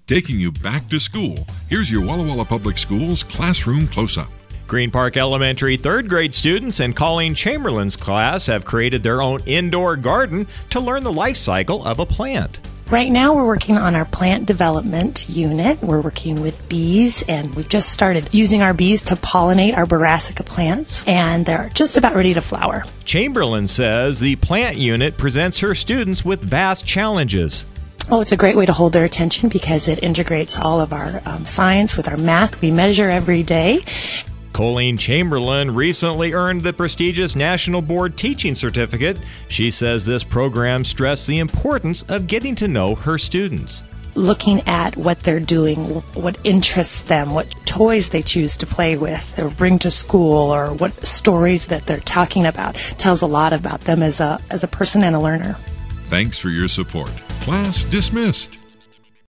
Taking you back to school, here's your Walla Walla Public Schools Classroom Close-Up. Green Park Elementary third grade students in Colleen Chamberlain's class have created their own indoor garden to learn the life cycle of a plant. Right now we're working on our plant development unit. We're working with bees, and we've just started using our bees to pollinate our brassica plants, and they're just about ready to flower. Chamberlain says the plant unit presents her students with vast challenges. Oh, it's a great way to hold their attention because it integrates all of our science with our math. We measure every day. Colleen Chamberlain recently earned the prestigious National Board Teaching Certificate. She says this program stressed the importance of getting to know her students. Looking at what they're doing, what interests them, what toys they choose to play with or bring to school, or what stories that they're talking about tells a lot about them as a person and a learner. Thanks for your support. Class dismissed.